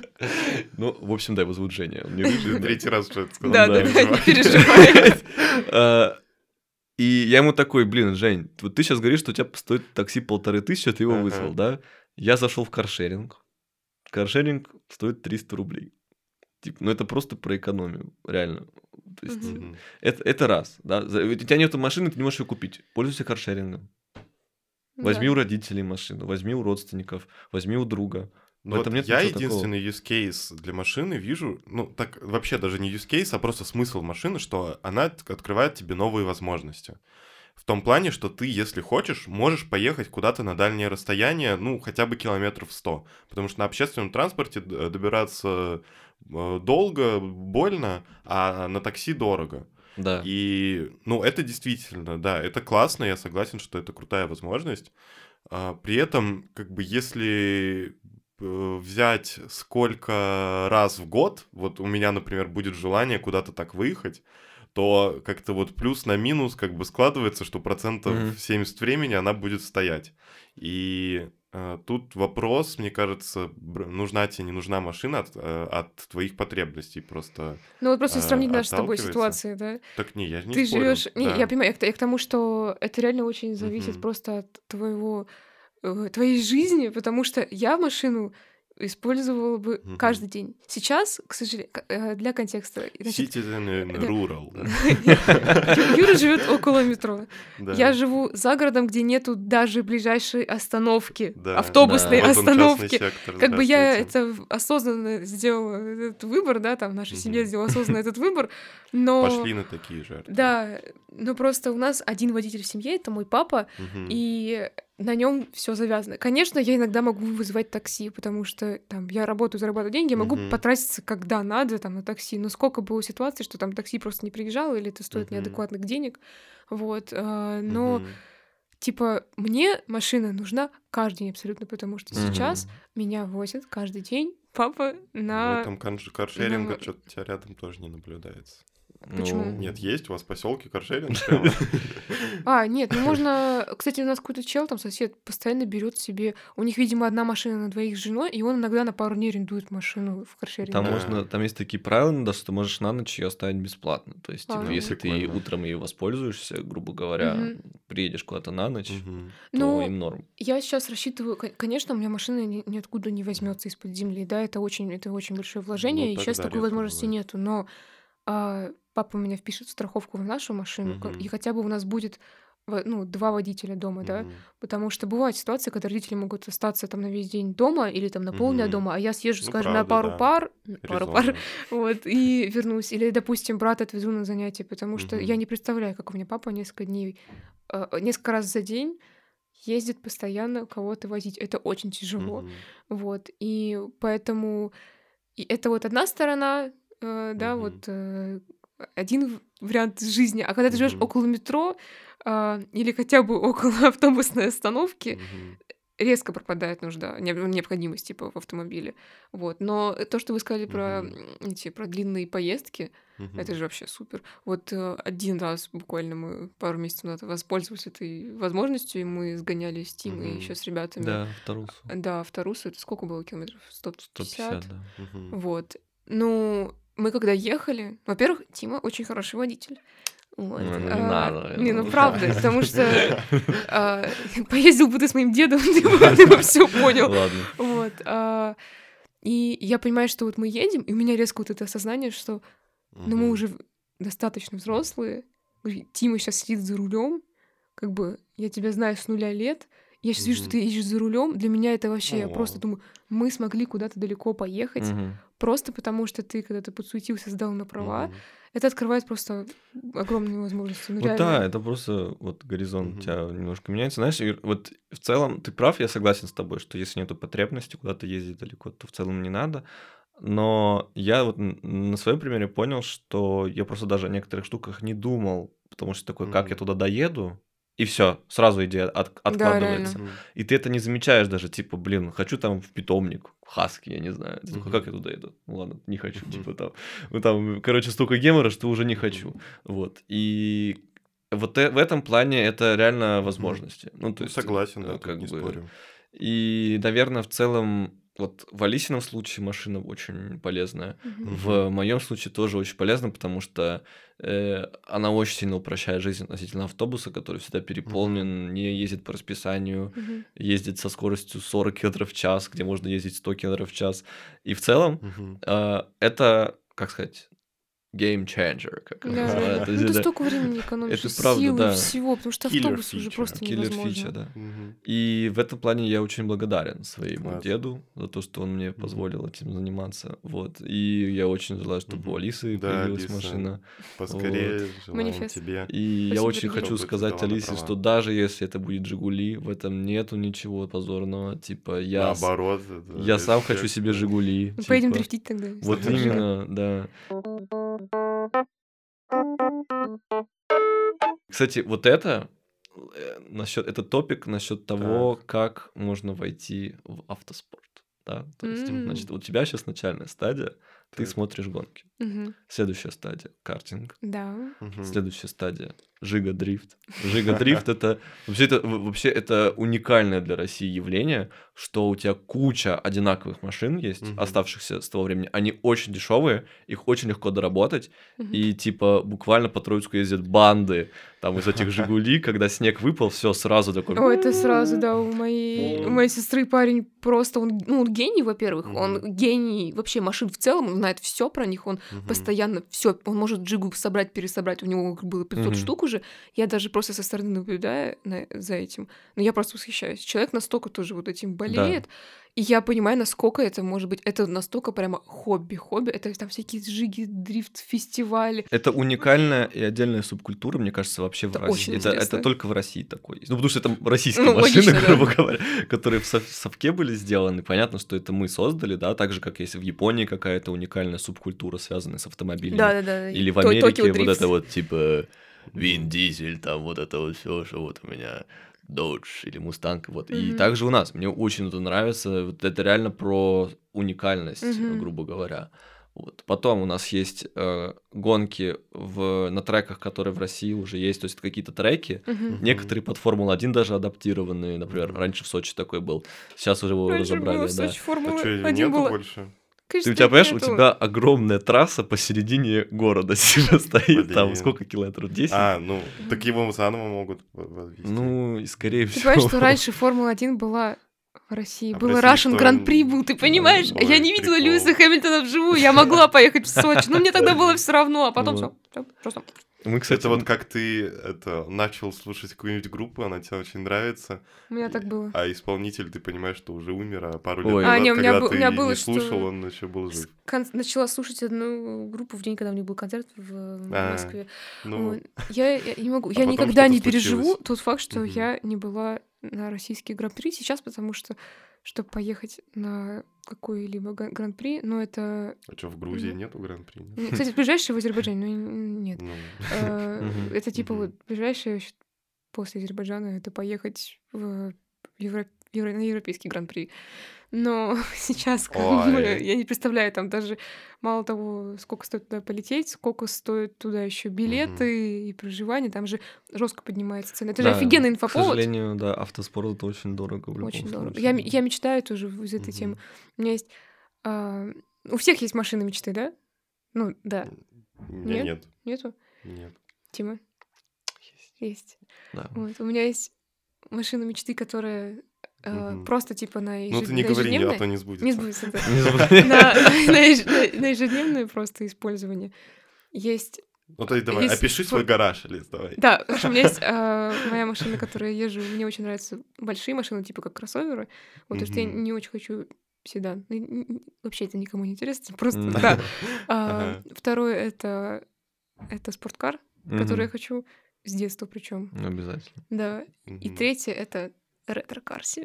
Ну, в общем, да, его зовут Женя. Он не рыжий, да. третий раз что это сказал. Да, да, да, да, не не переживай. А, И я ему такой, блин, Жень, вот ты сейчас говоришь, что у тебя стоит такси полторы тысячи, ты его Ага. вызвал, да? Я зашел в каршеринг. Каршеринг стоит триста рублей. Типа, ну это просто про экономию, реально. То есть, Мгм. Мгм. это, это раз, да. За- Ведь у тебя нет машины, ты не можешь ее купить. Пользуйся каршерингом. Возьми Да. у родителей машину, возьми у родственников, возьми у друга. Ну В вот этом нет я ничего единственный use case для машины вижу, ну так вообще даже не use case, а просто смысл машины, что она т- открывает тебе новые возможности. в том плане, что ты, если хочешь, можешь поехать куда-то на дальнее расстояние, ну, хотя бы километров сто. Потому что на общественном транспорте д- добираться э, долго, больно, а на такси дорого. Да. И, ну, это действительно, да, это классно, я согласен, что это крутая возможность. А, При этом, как бы, если э, взять сколько раз в год, вот у меня, например, будет желание куда-то так выехать, то как-то вот плюс на минус как бы складывается, что процентов Мгм. семьдесят времени она будет стоять. И э, тут вопрос, мне кажется, бр- нужна тебе, не нужна машина от, э, от твоих потребностей, просто Ну вот просто э, сравнить наши с тобой отталкивается. ситуации, да? Так не, я же не Ты спорю, живешь... Не, я да. понимаю, я к, я к тому, что это реально очень зависит Мгм. просто от твоего... э, твоей жизни, потому что я машину использовала бы Мгм. каждый день. Сейчас, к сожалению, к- э, для контекста... Значит, Citizen in да. rural, да. Ю- Юра живет около метро. Я Да, живу за городом, где нету даже ближайшей остановки, да. автобусной Да. Вот он, частный остановки. сектор, Как бы я здравствуйте. это в- осознанно сделала этот выбор, да, там наша семья Мгм. сделала осознанно этот выбор, но Пошли на такие жертвы. да, но просто у нас один водитель в семье, это мой папа, Мгм. и на нем все завязано. Конечно, я иногда могу вызывать такси, потому что там я работаю, зарабатываю деньги, я могу Мгм. потратиться, когда надо, там, на такси. Но сколько было ситуаций, что там такси просто не приезжало, или это стоит Мгм. неадекватных денег. Вот. а, Но, Мгм. типа, мне машина нужна каждый день абсолютно, потому что сейчас Мгм. меня возят каждый день папа В на... этом канж- каршеринга на- что-то у тебя рядом тоже не наблюдается. Почему? Ну, Нет, есть у вас в поселке каршеринг прямо? А, нет, ну можно... Кстати, у нас какой-то чел, там сосед, постоянно берет себе... У них, видимо, одна машина на двоих с женой, и он иногда на пару дней арендует машину в каршеринге. Там Да. можно, там есть такие правила, да, что ты можешь на ночь ее оставить бесплатно. То есть, А, типа, ну. если ты Прикольно. утром ее воспользуешься, грубо говоря, Мгм. приедешь куда-то на ночь, Мгм. то Ну, им норм. я сейчас рассчитываю, кон- конечно, у меня машина ни- ниоткуда не возьмется из-под земли, да, это очень, это очень большое вложение, Ну, и так сейчас да, такой редко возможности бывает. нету, но а, папа у меня впишет страховку в нашу машину, ка- и Мгм. хотя бы у нас будет во- ну, два водителя дома, да, Мгм. потому что бывают ситуации, когда родители могут остаться там на весь день дома или там на полдня Мгм. дома, а я съезжу, Ну, скажем, на правда, пару да. пар, н- пару пар, Резонно. вот, и вернусь. Или, допустим, брата отвезу на занятия, потому что я Мгм. не представляю, как у меня папа несколько дней, э, несколько раз за день ездит постоянно кого-то возить. Это очень тяжело. Мгм. Вот. И поэтому и это вот одна сторона, э, да, Мгм. вот э, один в- вариант жизни. А когда ты живешь Мгм. около метро а, или хотя бы около автобусной остановки, Мгм. резко пропадает нужда, не- необходимость типа в автомобиле. Вот. Но то, что вы сказали про Мгм. м, эти про длинные поездки, это Мгм. же вообще супер. Вот э, один раз буквально мы пару месяцев назад воспользовались этой возможностью, и мы сгоняли с Тимой Мгм. еще с ребятами. Да, в Тарусу. Да, в Тарусу. Это сколько было километров? сто сто пятьдесят? пятьдесят, да. Мгм. Вот. Ну, мы когда ехали, во-первых, Тима очень хороший водитель. Вот. Ну, ну, не а, надо. Не, ну ну. правда, потому что а, поездил бы ты с моим дедом, ты бы, ты бы все понял. Ладно. Вот. а, И я понимаю, что вот мы едем, и у меня резко вот это осознание, что ну, мы Мгм. уже в- достаточно взрослые. Говорю, Тима сейчас сидит за рулем, как бы я тебя знаю с нуля лет. Я сейчас вижу, что Мгм. ты едешь за рулем. Для меня это вообще, я просто О. думаю, мы смогли куда-то далеко поехать, Мгм. просто потому что ты, когда ты подсуетился, сдал на права. Мгм. Это открывает просто огромные возможности. Ну, Вот да, реально. это просто вот горизонт у Мгм. тебя немножко меняется. Знаешь, и вот в целом ты прав, я согласен с тобой, что если нету потребности куда-то ездить далеко, то в целом не надо. Но я вот н- на своем примере понял, что я просто даже о некоторых штуках не думал, потому что такой, как я Мгм. туда доеду, и все, сразу идея от- Да, откладывается. реально. Мгм. И ты это не замечаешь даже, типа, блин, хочу там в питомник, в Хаски, я не знаю. Ты такой, Мгм. как я туда иду? Ну ладно, не хочу, Мгм. типа там. Ну там, короче, столько гемора, что уже не Мгм. хочу. Вот. И вот э- в этом плане это реально Мгм. возможности. Ну, то Ну, есть, согласен, э, да, тут как не бы... спорю. И, наверное, в целом, вот в Алисином случае машина очень полезная. Мгм. В моем случае тоже очень полезно, потому что э, она очень сильно упрощает жизнь относительно автобуса, который всегда переполнен, не ездит по расписанию, Мгм. ездит со скоростью сорок километров в час, где можно ездить сто километров в час. И в целом Мгм. э, это, как сказать, game changer, как его Да, называют. ну, Это, ты да. столько времени экономишь, Это правда, силы, да. всего, потому что Killer автобус уже feature. просто Киллер невозможно. фича, да. Мгм. И в этом плане я очень благодарен своему Класс. деду за то, что он мне Мгм. позволил этим заниматься. Вот. И я очень желаю, чтобы у Мгм. Алисы Да, появилась Алиса, машина. поскорее желаем Манифест. тебе. И я Спасибо, очень дорогие. хочу Чтобы ты сказать сдала на Алисе, права. что даже если это будет «Жигули», в этом нету ничего позорного. Типа, я, с- Наоборот, это я сам хочу респект, себе да. «Жигули». Ну, поедем типа. дрифтить тогда. Вот Супер. именно, да. Кстати, вот это насчет этот топик насчет того, как можно войти в автоспорт. Да? То есть, М. значит, у тебя сейчас начальная стадия, ты Так. смотришь гонки. Мгм. Следующая стадия картинг. Да. Мгм. Следующая стадия Жига дрифт. Жига дрифт это вообще это в- вообще это уникальное для России явление, что у тебя куча одинаковых машин есть, Мгм. оставшихся с того времени. Они очень дешевые, их очень легко доработать, Мгм. и типа буквально по Троицку ездят банды там из этих Жигулей, когда снег выпал, все сразу такой. О, это сразу, да, у моей, у моей сестры парень просто, он, ну, он гений, во-первых, Мгм. он гений вообще машин в целом, он знает все про них, он Мгм. постоянно все, он может джигу собрать, пересобрать, у него было пятьсот Мгм. штук уже, я даже просто со стороны наблюдаю на- за этим, но я просто восхищаюсь. Человек настолько тоже вот этим болеет, и я понимаю, насколько это может быть, это настолько прямо хобби-хобби, это там всякие джиги, дрифт, фестивали. Это уникальная и отдельная субкультура, мне кажется, вообще в Это России. очень Это, это интересно. только в России такое есть. Ну, потому что это российские Ну, машины, логично, да. грубо говоря, которые в сов- совке были сделаны. Понятно, что это мы создали, да, так же, как если в Японии какая-то уникальная субкультура, связанная с автомобилями. Да-да-да. Или в То- Америке Токио вот дрифт. это вот типа Вин Дизель, там вот это вот все, что вот у меня Dodge или Mustang, вот. И Мгм. также у нас. Мне очень это нравится. Вот это реально про уникальность, Мгм. грубо говоря. Вот. Потом у нас есть э, гонки в, на треках, которые в России уже есть. То есть это какие-то треки. Мгм. Мгм. Некоторые под Формулу-один даже адаптированные. Например, Мгм. раньше в Сочи такой был. Сейчас уже его Раньше было разобрали, в да. Сочи А Формула что, ее один нету была. больше? Ты, Конечно, у тебя, понимаешь, у нету. тебя огромная трасса посередине города типа, стоит. Там Блин. сколько километров? десять? А, ну, так его заново могут в- возвести. Ну, и скорее Ты всего. понимаешь, что раньше Формула один была в России, А в был России Russian что? Гран-при был, ты понимаешь? Ой, Я не видела прикол. Льюиса Хэмилтона вживую, я могла поехать в Сочи, но мне тогда было все равно, а потом Вот. все, просто... Мы, кстати, Это вот как ты это, начал слушать какую-нибудь группу, она тебе очень нравится, У меня так было. а исполнитель, ты понимаешь, что уже умер, а пару Ой. лет А, назад, не, у меня когда был- у ты меня было, не что слушал, он еще был С жив. кон- Начала слушать одну группу в день, когда у них был концерт в А, Москве. Ну, Ой, Я, я не могу, а я потом никогда что-то не переживу случилось. тот факт, что Мгм. я не была на российский гран-при сейчас, потому что, чтобы поехать на какой-либо га- гран-при, ну это... а что, в Грузии Мгм. нету гран-при? нет? ну, Кстати, ближайший в Азербайджане, ну н- нет. Ну, Э, Мгм. Это типа Мгм. вот ближайшее щ- после Азербайджана это поехать в Евро- Евро- на европейский гран-при. Но сейчас как бы, Ой. я не представляю, там даже мало того, сколько стоит туда полететь, сколько стоит туда еще билеты и проживание, там же жестко поднимается цена. Это же Да, офигенный К инфоповод. сожалению, да, автоспорт это очень дорого в любом Очень дорого. случае. Я, м- я мечтаю тоже из этой Мгм. темы. У меня есть... а, у всех есть машины мечты, да? Ну, да. У меня Нет? нет. Нету? Нет. Тима? Есть. Да. Вот. У меня есть машина мечты, которая э, Мгм. просто типа на, Ну, ежед- ты не на говори, не- а ежедневное. то не сбудется. Не сбудется, да. Не забывай. На, на еж- на- на ежедневное просто использование. Есть... Ну, то есть давай, Есть опиши свой спор- гараж, Алис, давай. Да, потому что у меня есть э, моя машина, которой я езжу. Мне очень нравятся большие машины, типа как кроссоверы. Вот, потому что я Мгм. не очень хочу седан. Ну, н- н- Вообще это никому не интересно. Просто, М. да. А, Ага. Второе — это это спорткар, который я Мгм. хочу с детства причем. Ну, обязательно. Да. И Мгм. третье — это ретро-кар себе.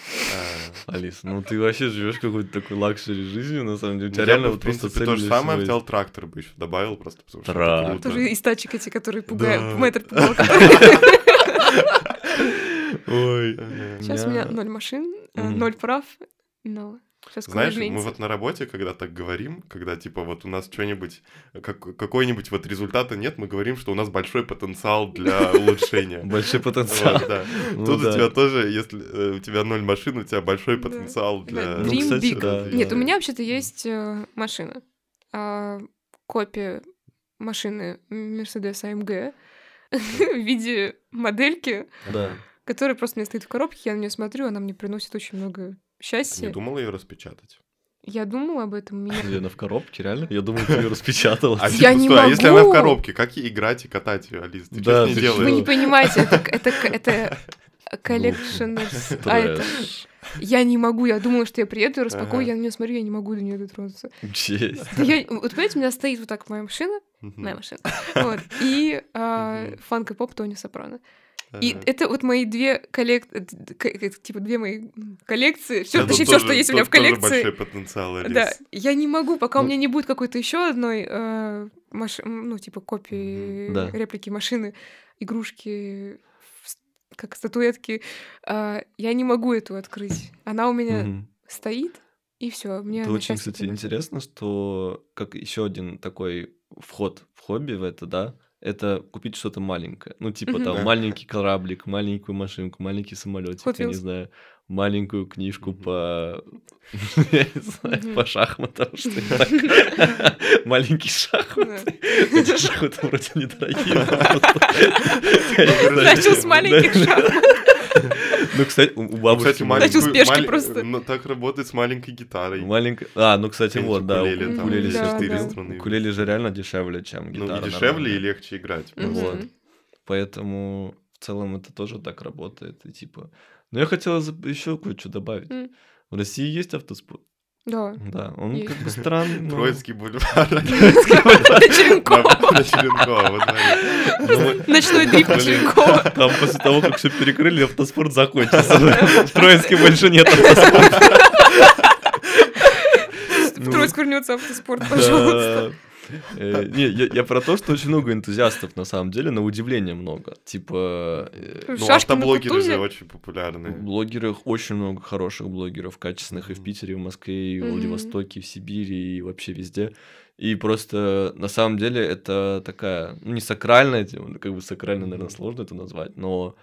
А, Алис, ну ты вообще живешь какой-то такой лакшери жизнью, на самом деле. У ну, тебя я реально бы, вот в просто принципе, цель то же для самое всего взял есть. трактор бы еще добавил, просто потому что это Трактор. круто. Тоже из тачек эти, которые пугают. Да. Мэтр пугал, которые- Ой. Ага. Сейчас у меня ноль машин, э, Мгм. ноль прав, но сейчас Знаешь, мы вот на работе, когда так говорим, когда типа вот у нас что-нибудь, как, какой-нибудь вот результата нет, мы говорим, что у нас большой потенциал для улучшения. Большой потенциал. Вот, да. Ну Тут у да. тебя тоже, если э, у тебя ноль машин, у тебя большой Да. потенциал для... Да, Ну, Dream кстати, big. да, Нет, да. у меня вообще-то есть э, машина. А, копия машины Mercedes а эм гэ в виде модельки, Да. которая просто у меня стоит в коробке, я на нее смотрю, она мне приносит очень много Ты не счастья. думала ее распечатать? Я думала об этом. Меня... Или она в коробке, реально? Я думал, ты ее распечатала. А, Я типа, не стой, а если могу. она в коробке, как ей играть и катать ее, Алис? Ты Да, что с ней ты делаешь? Вы не понимаете, это, это, это collectioners. А это... Трэш. Я не могу, я думала, что я приеду, распакую, Ага. я на нее смотрю, я не могу до нее дотронуться. Честь. Да я- вот понимаете, у меня стоит вот так моя машина, Мгм. моя машина, вот, и а, Мгм. фанк и поп Тони Сопрано. И Ага. это вот мои две коллек... э, д- к- э, типа две мои м, коллекции, все, Да, тут точнее, все, тоже- что есть у меня в тут тоже коллекции. большой потенциал, Алис. Да, я не могу, пока у Ну- меня не будет какой-то еще одной э, маш- м, ну, типа копии, Мгм. Да. реплики машины, игрушки, с- как статуэтки, а, я не могу эту открыть. Она у меня Мгм. стоит, и все. Мне Это она очень, счастье кстати, приносит. интересно, что как еще один такой вход в хобби в это, да, это купить что-то маленькое. Ну, типа Мгм. там Да. маленький кораблик, маленькую машинку, маленький самолетик, Hot я не Wheels. знаю, маленькую книжку Мгм. по я не знаю, Мгм. по шахматам, что это так. Маленькие шахматы. Эти шахматы вроде недорогие. Начал с маленьких шахмат. Ну, кстати, у у Ну, бабушки кстати, моей- Начал с маленькую... пешки маль- просто. ну, так работает с маленькой гитарой. маленькая... А, ну, кстати, Какие-нибудь вот, да, укулеле, там, укулеле да, четыре да. струны. Укулеле же реально дешевле, чем Ну, гитара. и дешевле, нормальная. и легче играть. Мгм. просто. Вот. Поэтому в целом это тоже так работает. И типа. Но я хотела еще кое-что добавить. М. В России есть автоспорт. Да. Да, он Есть. как бы странный. но- Троицкий бульвар. На Черенкова. На Черенкова, вот смотри. Ну, Ночной дрифт на Блин. Черенкова. Там после того, как все перекрыли, автоспорт закончился. В Троицке больше нет автоспорта. В Троицк вернется автоспорт, пожалуйста. Да. Э, Не, я я про то, что очень много энтузиастов, на самом деле, на удивление много. Типа, э, Ну, Шашки на автоблогеры Кутузе. же очень популярны. блогеров, очень много хороших блогеров, качественных и в Мгм. Питере, и в Москве, и в Мгм. Владивостоке, и в Сибири, и вообще везде. И просто, на самом деле, это такая, ну, не сакральная тема, ну, как бы сакрально, наверное, Мгм. сложно это назвать, но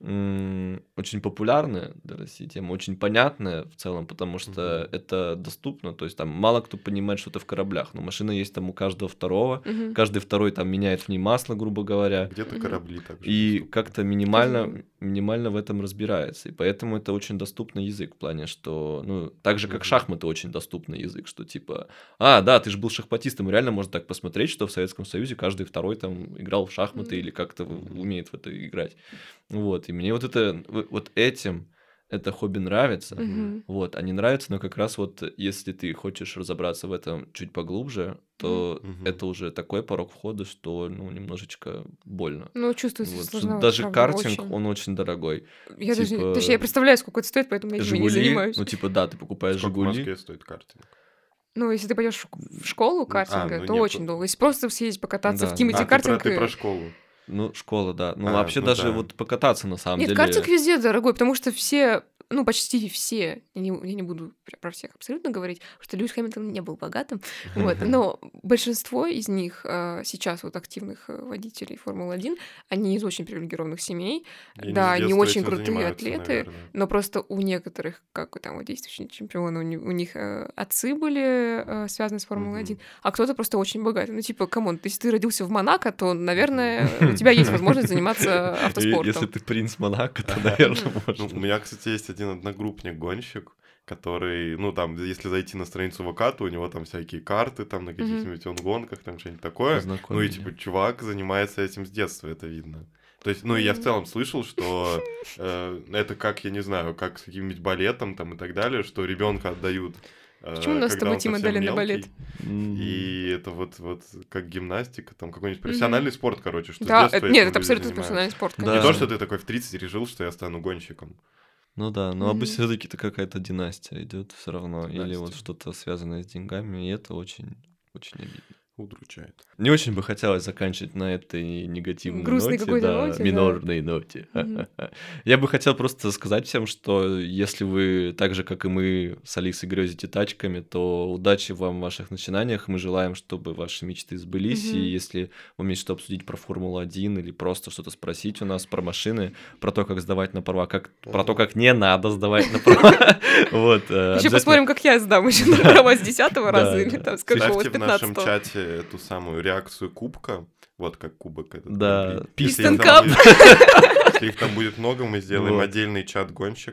м, очень популярная для России тема, очень понятная в целом, потому что Мгм. это доступно, то есть там мало кто понимает, что это в кораблях, но машина есть там у каждого второго, Мгм. каждый второй там меняет в ней масло, грубо говоря, Где-то Мгм. корабли также. и доступны. как-то минимально, Мгм. минимально в этом разбирается. И поэтому это очень доступный язык в плане, что, ну, так же, как Мгм. шахматы очень доступный язык, что типа, а, да, ты же был шахматистом, реально можно так посмотреть, что в Советском Союзе каждый второй там играл в шахматы Мгм. или как-то в- Мгм. умеет в это играть. Вот, и мне вот это, в- вот этим это хобби нравится. Мгм. Вот, а не нравится, но как раз вот если ты хочешь разобраться в этом чуть поглубже, то Мгм. это уже такой порог входа, что, ну, немножечко больно. Ну, чувствуется Вот, что сложновато, даже правда, картинг, очень. он очень дорогой. Я даже... типа, Точнее, я представляю, сколько это стоит, поэтому я этим и не Жигули, занимаюсь. ну, типа, да, ты покупаешь Сколько в Жигули. Москве стоит картинг? Ну, если ты пойдешь в школу картинга, ну то не, очень по- долго. Если просто съездить покататься Да, в Тимати А, ты про, картинг... ты и- про школу. Ну, школа, да. Ну, А, вообще ну даже да. вот покататься, на самом Нет, деле... картинг везде дорогой, потому что все, ну, почти все, я не, я не буду про- про всех абсолютно говорить, потому что Льюис Хэмилтон не был богатым, вот, но большинство из них а, сейчас вот активных э, водителей Формулы-один, они из очень привилегированных семей, И они да, с они детства очень этим крутые занимаются, атлеты, наверное. но просто у некоторых, как там вот действующие чемпионы, у, ни- у них э, отцы были э, связаны с Формулой-один, Мгм. а кто-то просто очень богатый. Ну, типа, камон, если ты родился в Монако, то, наверное, у тебя есть возможность заниматься И автоспортом. Если ты принц Монако, то, наверное, Ну, можно. у меня, кстати, есть один одногруппник-гонщик, который, ну, там, если зайти на страницу ВК, то у него там всякие карты, там, на каких-нибудь он гонках, там, что-нибудь такое. Познакомь Ну, и, меня. типа, чувак занимается этим с детства, это видно. То есть, ну, и я в целом слышал, что э, это как, я не знаю, как с каким-нибудь балетом, там, и так далее, что ребенка отдают, э, Почему нас с когда тобой он Тима совсем дали на мелкий. балет? М. И это вот, вот как гимнастика, там какой-нибудь профессиональный спорт, короче, что с Да, детства это- этим нет, люди это абсолютно занимаются. профессиональный спорт, Да. Не конечно. то, что ты такой в тридцать решил, что я стану гонщиком. Ну да, но Мгм. обычно все-таки это какая-то династия идет все равно. Или вот Династия. что-то связанное с деньгами, и это очень, очень обидно. Удручает. Не очень бы хотелось заканчивать на этой негативной Грустной ноте, какой-то да, ноте, да. минорной ноте. Мгм. Я бы хотел просто сказать всем, что если вы так же, как и мы с Алисой грезите тачками, то удачи вам в ваших начинаниях. Мы желаем, чтобы ваши мечты сбылись. Мгм. И если вам есть что обсудить про Формулу один или просто что-то спросить у нас про машины, про то, как сдавать на права, как, про то, как не надо сдавать на права, вот, э, Еще обязательно- посмотрим, как я сдам еще на права с десятого раза Да, или да. там с какого, с Ставьте в нашем пятнадцатого. чате эту самую реакцию кубка. Вот как кубок этот. Да, Гран-при. Если Piston их там Cup. будет- Если их там будет много, мы сделаем Вот. отдельный чат гонщиков.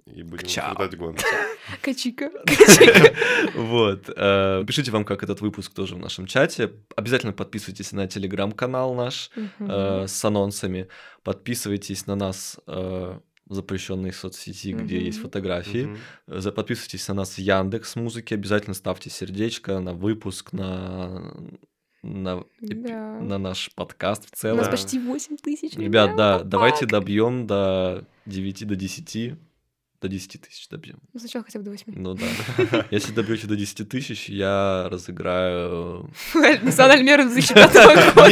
и будем Чао. обсуждать гонки. Качика. Вот. э, Пишите вам, как этот выпуск тоже в нашем чате. Обязательно подписывайтесь на телеграм-канал наш э, с анонсами. Подписывайтесь на нас э, в запрещенной соцсети, где Мгм. есть фотографии. Мгм. За- Подписывайтесь на нас в Яндекс.Музыке. Обязательно ставьте сердечко на выпуск, на, на, эпи- Да. на наш подкаст в У целом. нас Да. почти восемь тысяч. Ребят, да, ребята, давайте фак. добьем до девяти, до десяти. До десяти тысяч добьем. Ну, сначала хотя бы до восьми. Ну да. Если добьете до десяти тысяч, я разыграю... Национальный мир две тысячи пятого года.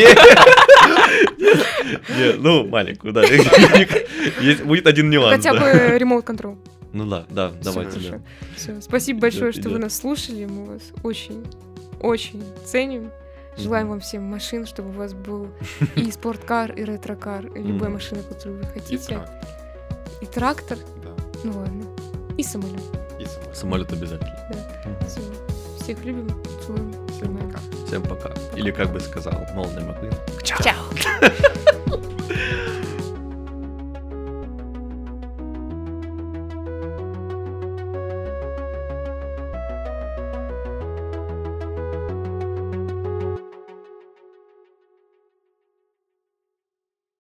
Не, не, ну, маленькую, да. Есть- Будет один нюанс. Хотя да. бы ремоут-контрол. Ну да, да, давайте. Всё, да. хорошо. Всё, спасибо большое, Идёт, что вы идёт. нас слушали. Мы вас очень, очень ценим. Желаем Мгм. вам всем машин, чтобы у вас был и спорткар, и ретро-кар, и любая Мгм. машина, которую вы И хотите. трактор, И трактор. да. Ну ладно. И самолет. И самолет. Самолет обязательно. Всё. Всех любим, целуем. Всем обнимаем. пока. Всем пока. Или как бы сказал Молния Маквин. Чао.